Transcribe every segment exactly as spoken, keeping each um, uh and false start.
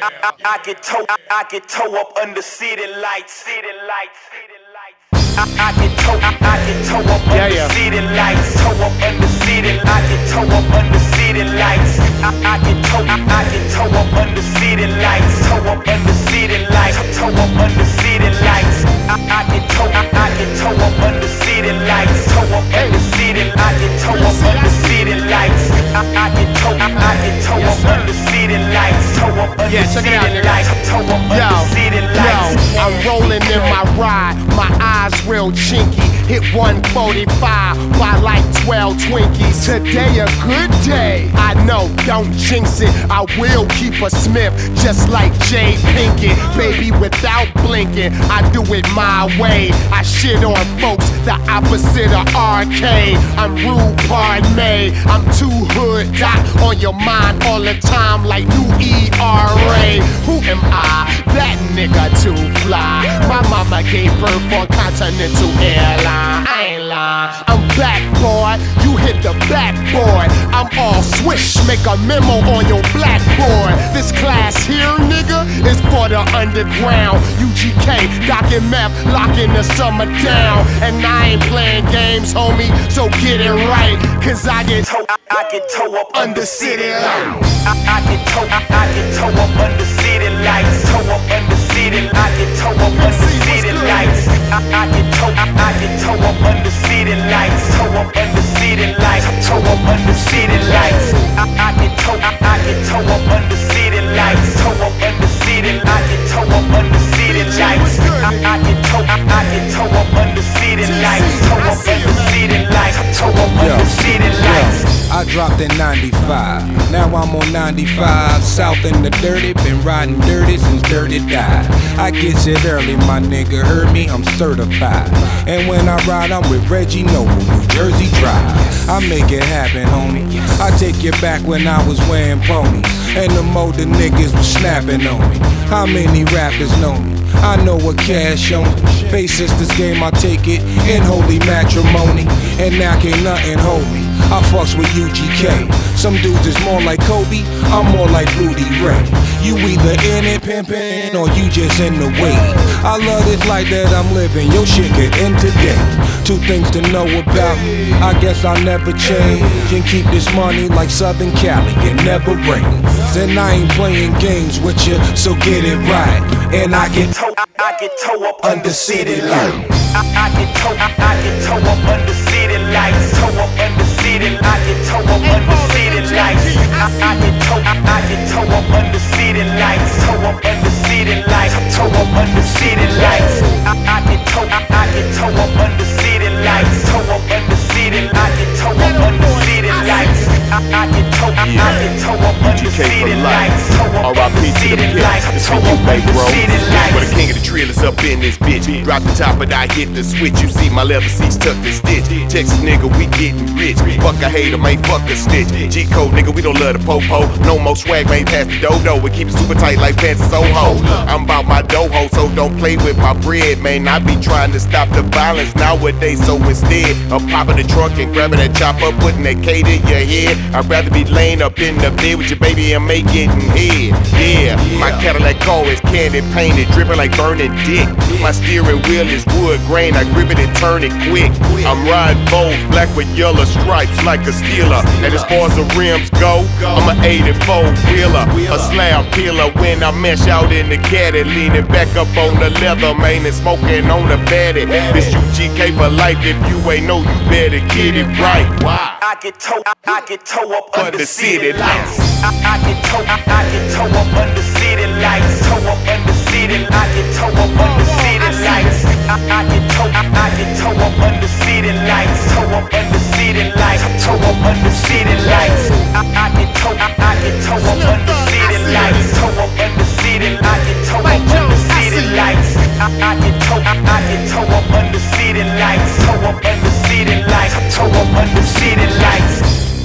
I, I, I get toe, I, I get toe up under city lights, city lights, city lights. I, I get toe, I, I get toe up yeah, under yeah. city lights, toe up under city. I get toe up under city lights. I, I get toe, I, I get toe up under city lights, toe up under city lights, toe up under city lights. I, I get toe, I, I get toe up under city lights, toe up under city. I get toe up under city lights. I, I get toe, I, I get toe up under city lights, toe up under Yeah, check it out, city nigga. lights, toe up Yo, under city yo, lights. I'm rolling in my ride, my eyes real chinky. Hit one forty-five by like twelve Twinkies. Today a good day. I know, don't jinx it. I will keep a Smith just like Jay Pinkett. Baby, without blinking, I do it my way. I shit on folks, the opposite of R K. I'm rude, pardon me. I'm too hood, dot on your mind all the time like new E R A. Who am I? That nigga too fly. My mama gave birth on Continental Airlines. I ain't lying. I'm back, boy. You hit the backboard. I'm all swish. Make a memo on your blackboard. This class here, nigga, is for the underground. U G K, Doc and Meth, locking the summer down. And I ain't playing games, homie, so get it right. Cause I get toe, I, I get toe up under city lights. I, I get toe, I, I get toe up under city lights. Toe up under city, I get toe up under city lights. I, I get toe, I, I get toe up under city lights. Toe up under city lights. Toe up under city lights. I, I get toe, I, I get toe up under city lights. Toe up under city, I get toe up under city lights. I, I get toe, I, I get toe up under city lights. Toe up under city lights. Toe up under city lights. I dropped in ninety-five, now I'm on ninety-five. South in the dirty, been riding dirty since dirty died. I get shit early, my nigga, heard me, I'm certified. And when I ride, I'm with Reggie Noble, New Jersey Drive. I make it happen, homie. I take you back when I was wearing ponies, and the more the niggas was snapping on me. How many rappers know me? I know what cash on me. Face sisters game, I take it in holy matrimony. And now can't nothing hold me. I fucks with U G K. Some dudes is more like Kobe, I'm more like Rudy Ray. You either in it pimpin' or you just in the way. I love this life that I'm living, your shit could end today. Two things to know about me, I guess I'll never change. And keep this money like Southern Cali, it never rains. And I ain't playing games with you, so get it right. And I get toe, I, I get toe up under city lights. I, I get toe, I, I get toe up under city lights. Toe up under city, I get toe up under city lights. I, I get toe, I, I get toe up under city lights. Toe up under city lights. Toe up under city lights. I, I get toe, I, I get toe up under city lights. Toe up under city, I get toe up under city lights. I, I get toe, I, I get toe up under city lights. R I P to the pimp, it's for you, baby, bro. For the king of the trailers up in this bitch. Drop the top and I hit the switch. You see my leather seats tucked and stitch. Texas nigga, we getting rich. Fuck a hater, ain't fuck a stitch. G-code nigga, we don't love the po-po. No more swag, ain't past the dodo. We keep it super tight like pants and Soho. I'm about my doho, so don't play with my bread, man. I be trying to stop the violence nowadays, so instead of popping the trunk and grabbing that chopper, putting that K to your head, I'd rather be laying up in the bed with your baby and make getting head. Yeah, my Cadillac car is candy painted, dripping like burning dick. My steering wheel is wood grain, I grip it and turn it quick. I'm riding bold, black with yellow stripes like a Steeler. And as far as the rims go, I'm an eighty-four wheeler, a slab peeler. When I mesh out in the caddy, leaning back up on the leather, man, and smoking on the baddie. This U G K for life, if you ain't know, you better get it right. Why? I get toe, I, I get toe up Under under city city lights. I, I get toe, I, I get toe up under city lights. Toe up under city, I get toe up under city lights. I, I get toe, I, I get toe up under city lights. Toe up under city lights. Toe up under city lights. I, I get toe, I, I get toe up under city lights. Toe up under city, I get toe up under city lights. I, I get toe, I, I get toe up under city lights. Toe up under city lights. Toe up under city lights.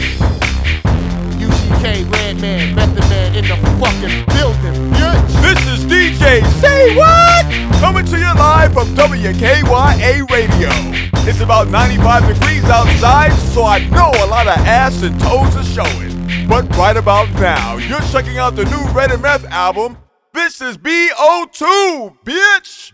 U G K, Redman, Method Man in the fucking building, bitch. This is D J Say What? Coming to you live from W K Y A Radio. It's about ninety-five degrees outside, so I know a lot of ass and toes are showing. But right about now, you're checking out the new Red and Meth album, This is B O two, bitch!